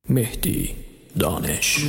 Mehdi Daneş.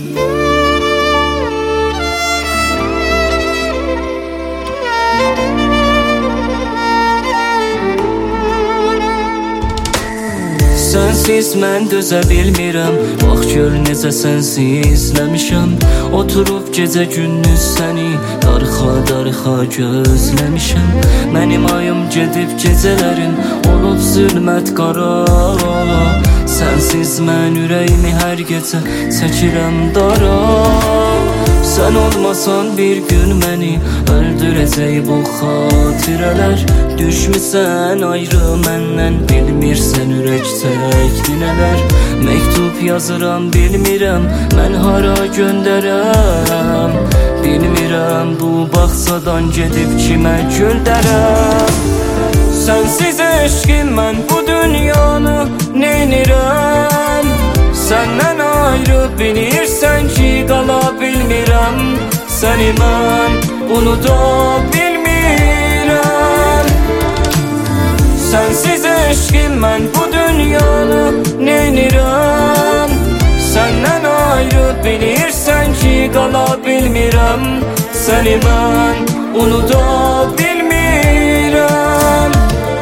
Sensiz mən dözə bilmirəm. Bax gör necə sensizləmişəm. Oturub gecə gündüz səni darıxa gözləmişəm. Mənim ayım gedib gecələrin olub zülmət qara. Sensiz mən ürəyimi hər gecə çəkirəm dara. Sən olmasan bir gün məni öldürəcək bu xatirələr. Düşmüsən ayrı məndən, bilmirsən ürək çəkdi nələr. Məktub yazıram bilmirəm mən hara göndərəm. Bilmirəm bu bağçadan gedib kimə göndərəm. Sensiz eşqim mən bu dünyanı neynirəm? Səndən ayrı bilirsən ki qala bilmirəm. Səni mən unuda bilmirəm. Sensiz eşqim mən bu dünyanı neynirəm? Səndən ayrı bilirsən ki qala bilmirəm. Səni mən unuda bilmirəm.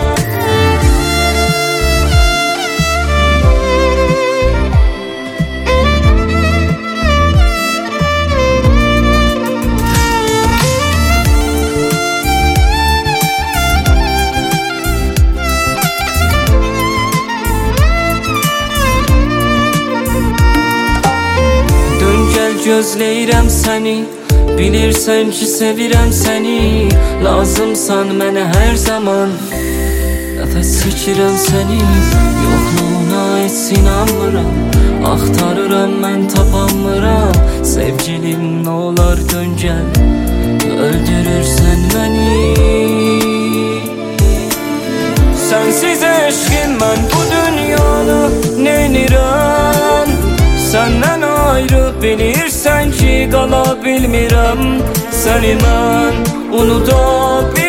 Gözləyirəm səni, bilirsən ki sevirəm səni. Lazımsan mənə hər zaman, nəfəs çəkirəm səni. Yoxluğuna heç inanmıram, axtarıram mən tapamıram. Sevgilim nə olar dön gəl, öldürürsən məni. Sensiz eşqim mən bu dünyanı neynirəm? Səndən ayrı bilirsən ki qala bilmirəm. Səni mən unuda bilmirəm.